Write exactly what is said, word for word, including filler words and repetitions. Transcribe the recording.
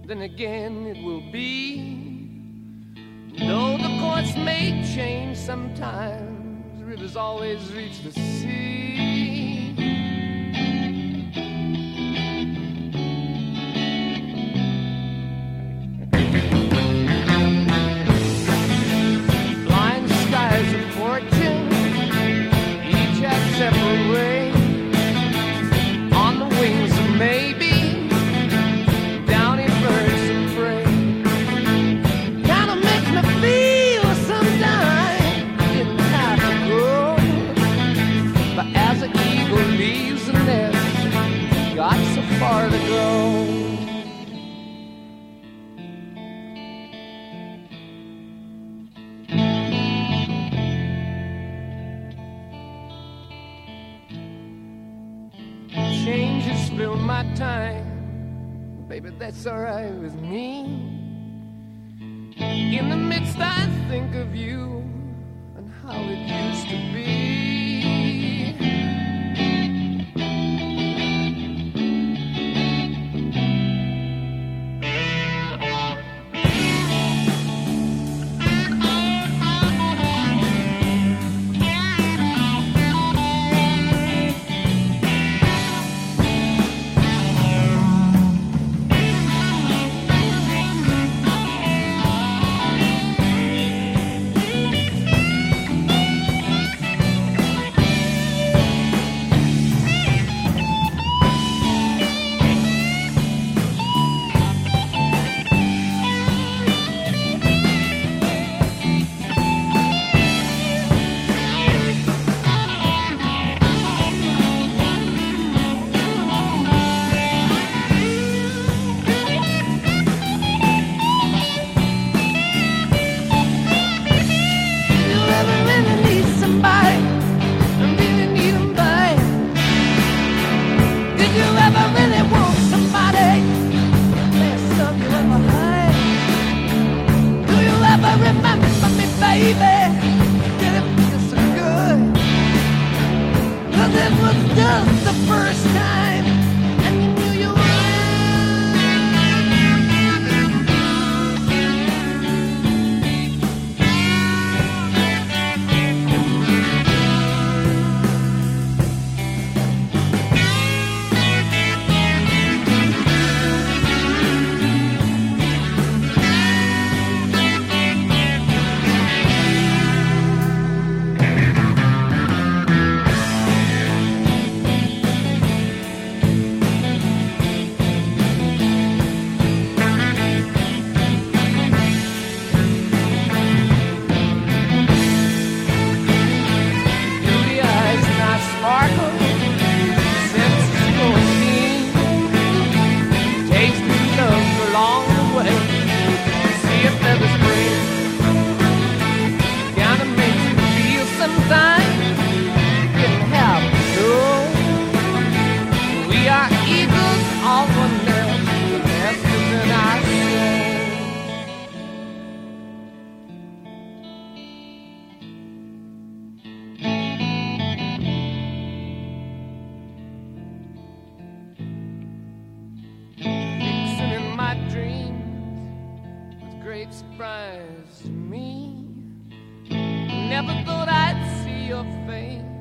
then again it will be. Though the course may change sometimes, rivers always reach the sea. Blind skies of fortune, each have separate ways. On the wings of maybe, downy birds of prey. Kinda makes me feel sometimes I didn't have to go. But as an eagle leaves the nest, got so far to go. Change has spilled my time, baby, that's alright with me. In the midst I think of you and how it used to be. Surprise to me. Never thought I'd see your face